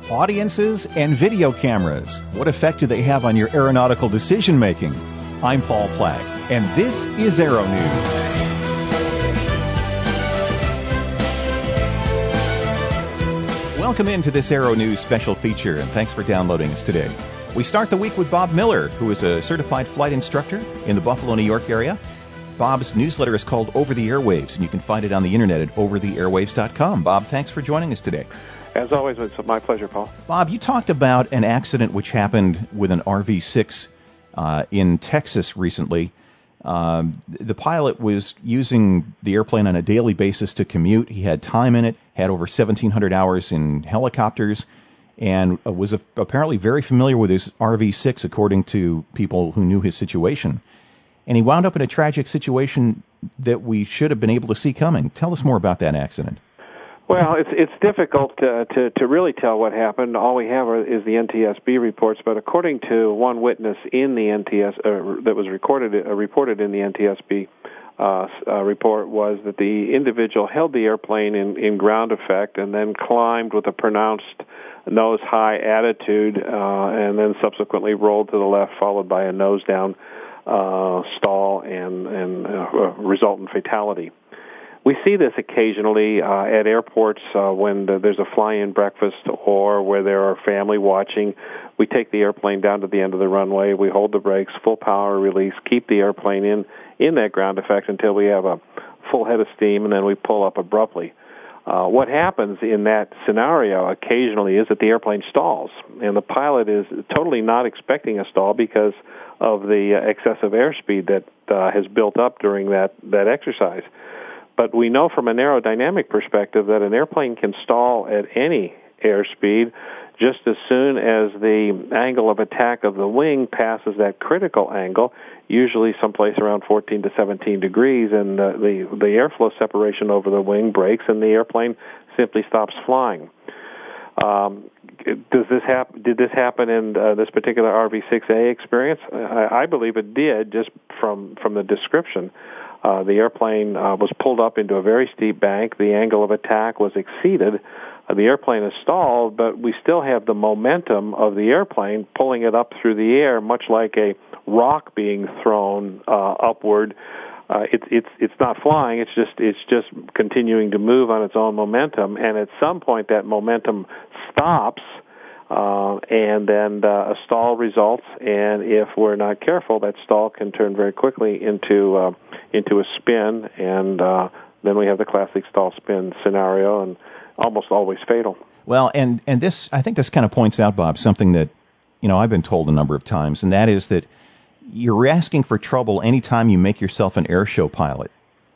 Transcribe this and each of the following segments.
Audiences and video cameras. What effect do they have on your aeronautical decision making? I'm Paul Plack, and this is Aero News. Welcome into this Aero News special feature, and thanks for downloading us today. We start the week with Bob Miller, who is a certified flight instructor in the Buffalo, New York area. Bob's newsletter is called Over the Airwaves, and you can find it on the internet at overtheairwaves.com. Bob, thanks for joining us today. As always, it's my pleasure, Paul. Bob, you talked about an accident which happened with an RV-6 in Texas recently. The pilot was using the airplane on a daily basis to commute. He had time in it, had over 1,700 hours in helicopters, and was apparently very familiar with his RV-6, according to people who knew his situation. And he wound up in a tragic situation that we should have been able to see coming. Tell us more about that accident. Well, it's difficult to really tell what happened. All we have is the NTSB reports, but according to one witness in the NTS that was reported in the NTSB report, was that the individual held the airplane in ground effect and then climbed with a pronounced nose-high attitude, and then subsequently rolled to the left, followed by a nose-down stall and resultant fatality. We see this occasionally at airports when there's a fly-in breakfast or where there are family watching. We take the airplane down to the end of the runway, we hold the brakes, full power release, keep the airplane in that ground effect until we have a full head of steam, and then we pull up abruptly. What happens in that scenario occasionally is that the airplane stalls, and the pilot is totally not expecting a stall because of the excessive airspeed that has built up during that exercise. But we know from an aerodynamic perspective that an airplane can stall at any airspeed just as soon as the angle of attack of the wing passes that critical angle, usually someplace around 14 to 17 degrees, and the airflow separation over the wing breaks and the airplane simply stops flying. Did this happen in this particular RV-6A experience? I believe it did, just from the description. The airplane was pulled up into a very steep bank. The angle of attack was exceeded. The airplane is stalled, but we still have the momentum of the airplane pulling it up through the air, much like a rock being thrown upward. It's not flying. It's just continuing to move on its own momentum. And at some point, that momentum stops. And then a stall results, and if we're not careful, that stall can turn very quickly into a spin, and then we have the classic stall spin scenario, and almost always fatal. Well, and this, I think this kind of points out, Bob, something that I've been told a number of times, and that is that you're asking for trouble anytime you make yourself an air show pilot.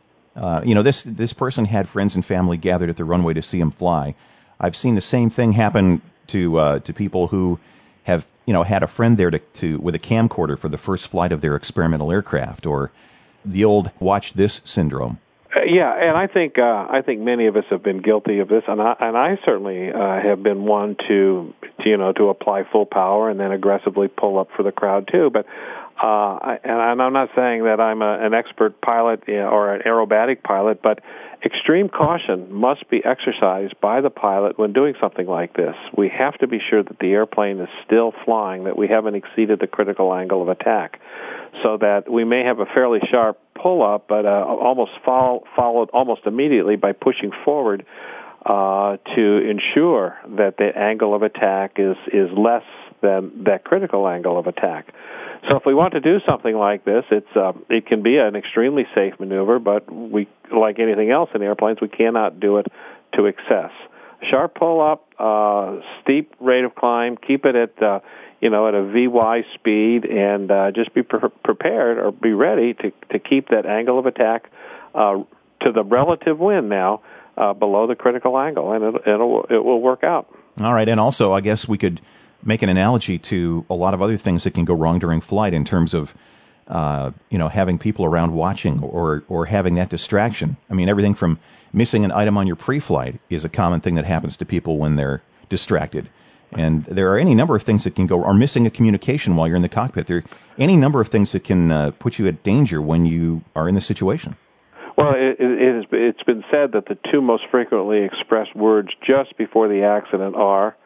This person had friends and family gathered at the runway to see him fly. I've seen the same thing happen to people who have had a friend there to with a camcorder for the first flight of their experimental aircraft, or the old watch this syndrome. Yeah, and I think many of us have been guilty of this, and I certainly have been one to apply full power and then aggressively pull up for the crowd too. But and I'm not saying that I'm an expert pilot or an aerobatic pilot, but extreme caution must be exercised by the pilot when doing something like this. We have to be sure that the airplane is still flying, that we haven't exceeded the critical angle of attack, so that we may have a fairly sharp pull-up, but almost followed almost immediately by pushing forward to ensure that the angle of attack is less than that critical angle of attack. So if we want to do something like this, it can be an extremely safe maneuver, but we, like anything else in airplanes, we cannot do it to excess. Sharp pull-up, steep rate of climb, keep it at a VY speed, and just be prepared or be ready to keep that angle of attack to the relative wind now below the critical angle, and it will work out. All right, and also I guess we could make an analogy to a lot of other things that can go wrong during flight in terms of having people around watching or having that distraction. I mean, everything from missing an item on your pre-flight is a common thing that happens to people when they're distracted. And there are any number of things that can go, or missing a communication while you're in the cockpit. There are any number of things that can put you at danger when you are in this situation. Well, it's been said that the two most frequently expressed words just before the accident are,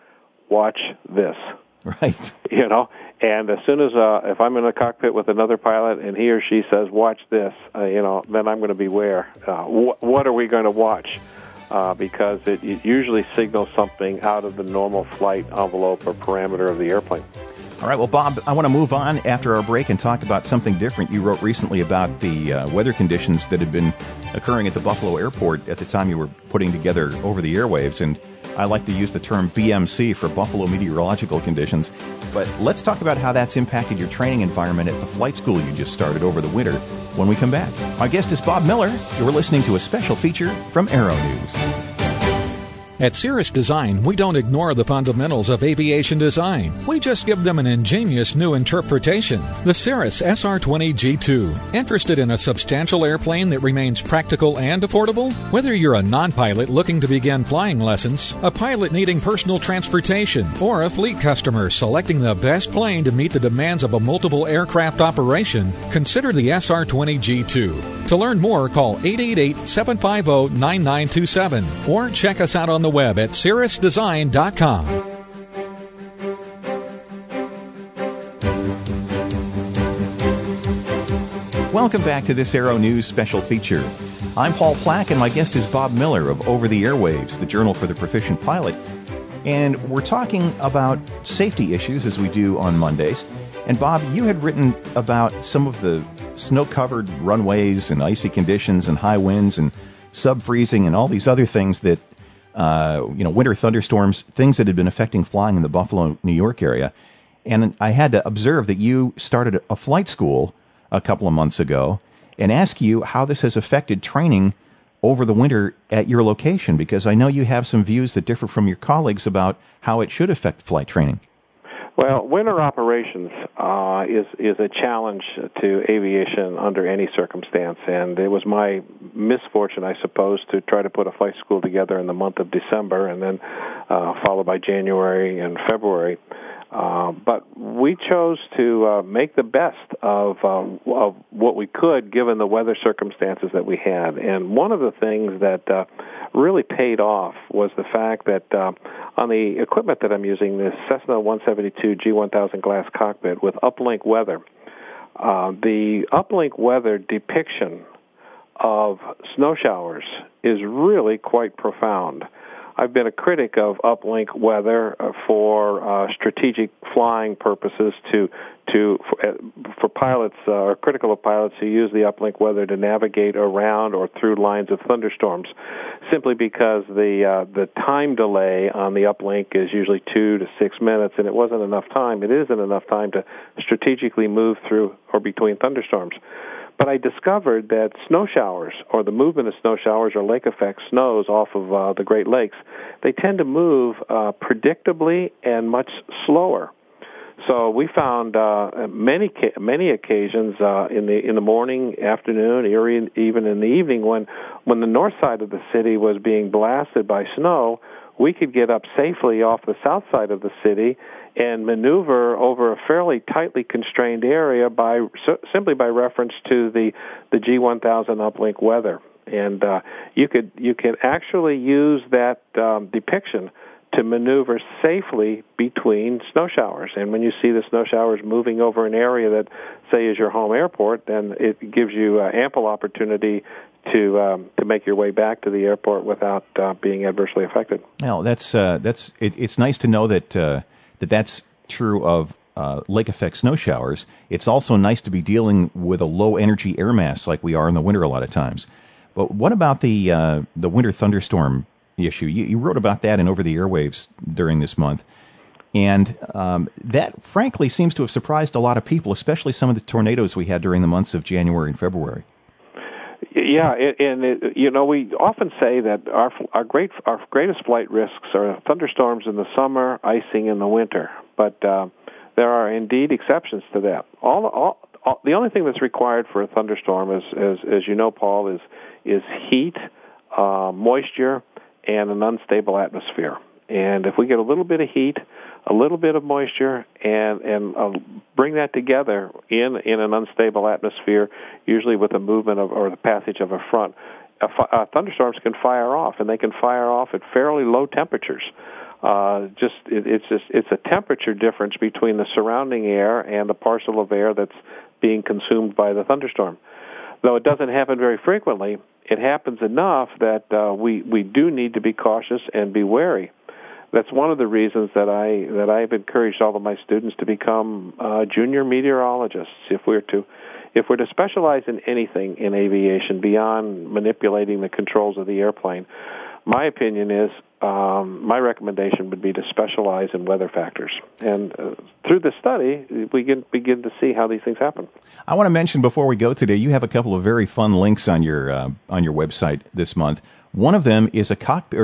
watch this. Right. You know, and as soon as if I'm in a cockpit with another pilot and he or she says, watch this, then I'm going to beware. What are we going to watch? Because it usually signals something out of the normal flight envelope or parameter of the airplane. All right, well, Bob, I want to move on after our break and talk about something different. You wrote recently about the weather conditions that had been occurring at the Buffalo airport at the time you were putting together Over the Airwaves, and I like to use the term BMC for Buffalo Meteorological Conditions. But let's talk about how that's impacted your training environment at the flight school you just started over the winter when we come back. My guest is Bob Miller. You're listening to a special feature from Aero News. At Cirrus Design, we don't ignore the fundamentals of aviation design. We just give them an ingenious new interpretation. The Cirrus SR20 G2. Interested in a substantial airplane that remains practical and affordable? Whether you're a non-pilot looking to begin flying lessons, a pilot needing personal transportation, or a fleet customer selecting the best plane to meet the demands of a multiple aircraft operation, consider the SR20 G2. To learn more, call 888-750-9927 or check us out on the web at cirrusdesign.com. Welcome back to this Aero News special feature. I'm Paul Plack, and my guest is Bob Miller of Over the Airwaves, the Journal for the Proficient Pilot. And we're talking about safety issues, as we do on Mondays. And Bob, you had written about some of the snow-covered runways and icy conditions and high winds and sub-freezing and all these other things that winter thunderstorms, things that had been affecting flying in the Buffalo, New York area. And I had to observe that you started a flight school a couple of months ago and ask you how this has affected training over the winter at your location, because I know you have some views that differ from your colleagues about how it should affect flight training. Well, winter operations is a challenge to aviation under any circumstance, and it was my misfortune, I suppose, to try to put a flight school together in the month of December and then followed by January and February. But we chose to make the best of what we could given the weather circumstances that we had. And one of the things that really paid off was the fact that on the equipment that I'm using, this Cessna 172 G1000 glass cockpit with uplink weather, the uplink weather depiction of snow showers is really quite profound. I've been a critic of uplink weather for strategic flying purposes for pilots, or critical of pilots who use the uplink weather to navigate around or through lines of thunderstorms, simply because the time delay on the uplink is usually 2 to 6 minutes, and it wasn't enough time. It isn't enough time to strategically move through or between thunderstorms. But I discovered that snow showers, or the movement of snow showers or lake effect snows off of the Great Lakes, they tend to move predictably and much slower. So we found many occasions in the morning, afternoon, or even in the evening when the north side of the city was being blasted by snow, we could get up safely off the south side of the city and maneuver over a fairly tightly constrained area simply by reference to the G1000 uplink weather. And you could actually use that depiction to maneuver safely between snow showers. And when you see the snow showers moving over an area that, say, is your home airport, then it gives you ample opportunity to make your way back to the airport without being adversely affected. Well, it's nice to know that that's true of lake effect snow showers. It's also nice to be dealing with a low energy air mass like we are in the winter a lot of times. But what about the winter thunderstorm issue? You wrote about that in Over the Airwaves during this month, and that frankly seems to have surprised a lot of people, especially some of the tornadoes we had during the months of January and February. Yeah, we often say that our greatest flight risks are thunderstorms in the summer, icing in the winter. But there are indeed exceptions to that. The only thing that's required for a thunderstorm, as you know, Paul, is heat, moisture, and an unstable atmosphere. And if we get a little bit of heat, a little bit of moisture, and bring that together in an unstable atmosphere, usually with the movement or the passage of a front, thunderstorms can fire off, and they can fire off at fairly low temperatures. It's a temperature difference between the surrounding air and the parcel of air that's being consumed by the thunderstorm. Though it doesn't happen very frequently, it happens enough that we do need to be cautious and be wary. That's one of the reasons that I've encouraged all of my students to become junior meteorologists. If we're to specialize in anything in aviation beyond manipulating the controls of the airplane, my opinion is my recommendation would be to specialize in weather factors. And through the study, we can begin to see how these things happen. I want to mention before we go today, you have a couple of very fun links on your website this month. One of them is a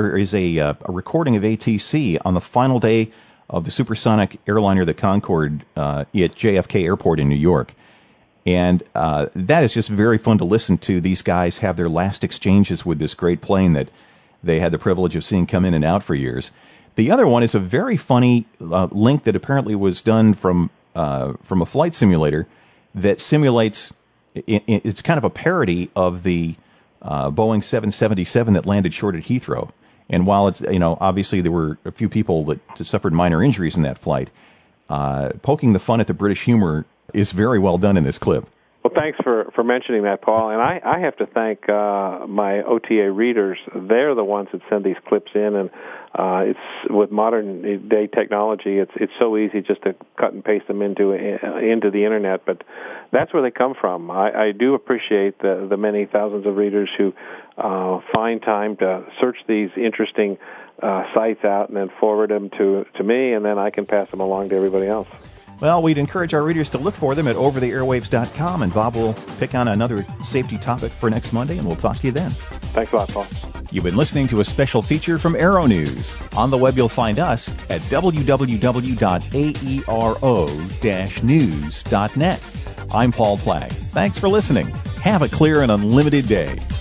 recording of ATC on the final day of the supersonic airliner, the Concorde, at JFK Airport in New York. And that is just very fun to listen to. These guys have their last exchanges with this great plane that they had the privilege of seeing come in and out for years. The other one is a very funny link that apparently was done from a flight simulator that simulates. It's kind of a parody of the Boeing 777 that landed short at Heathrow. And while it's, obviously there were a few people that suffered minor injuries in that flight, poking the fun at the British humor is very well done in this clip. Well, thanks for mentioning that, Paul. And I have to thank my OTA readers. They're the ones that send these clips in, and it's with modern day technology, it's so easy just to cut and paste them into the internet. But that's where they come from. I do appreciate the many thousands of readers who find time to search these interesting sites out and then forward them to me, and then I can pass them along to everybody else. Well, we'd encourage our readers to look for them at overtheairwaves.com, and Bob will pick on another safety topic for next Monday, and we'll talk to you then. Thanks a lot, Paul. You've been listening to a special feature from Aero News. On the web, you'll find us at www.aero-news.net. I'm Paul Plagg. Thanks for listening. Have a clear and unlimited day.